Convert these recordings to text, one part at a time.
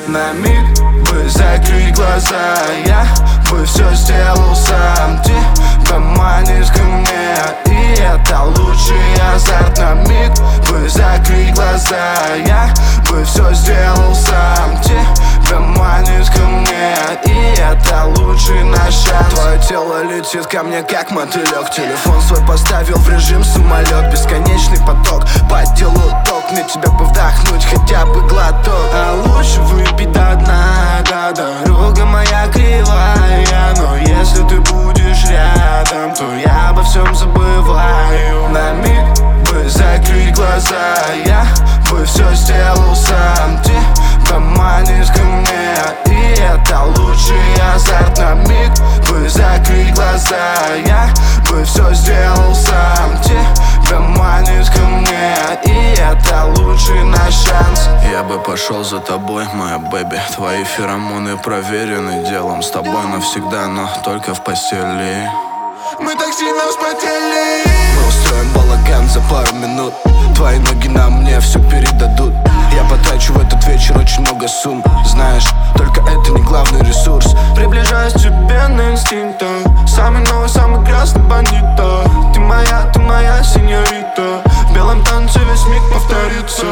На миг бы закрыть глаза, я бы все сделал сам. Тебя манишь ко мне, и это лучший азарт. На миг бы закрыть глаза, я бы все сделал сам. Тебя манишь ко мне, и это лучший наш шанс. Твое тело летит ко мне как мотылек. Телефон свой поставил в режим самолет. Бесконечный поток, по телу ток. Мне тебя бы вдохнуть хотя бы глоток. А лучше выпить до дна, да, дорога моя кривая. Но если ты будешь рядом, то я обо всем забываю. На миг бы закрыть глаза, я бы все сделал сам. Тебя манишь ко мне, и это лучший азарт. На миг бы закрыть глаза, я бы все сделал сам. Тебя манишь ко мне, и это лучший наш шанс. Я бы пошел за тобой, моя бэби. Твои феромоны проверены делом. С тобой навсегда, но только в постели. Мы так сильно вспотели. Мы устроим балаган за пару минут. Твои ноги на мне все передадут. Я потрачу в этот вечер очень много сумм. Знаешь, только это не главный ресурс. Приближаюсь к тебе на инстинктах. Самый новый, самый красный бандито. Ты моя сеньорита. В белом танце весь миг повторится.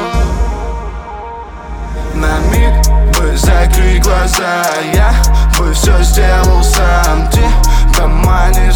На миг бы закрыть глаза, я бы все сделал сам. Тебя манишь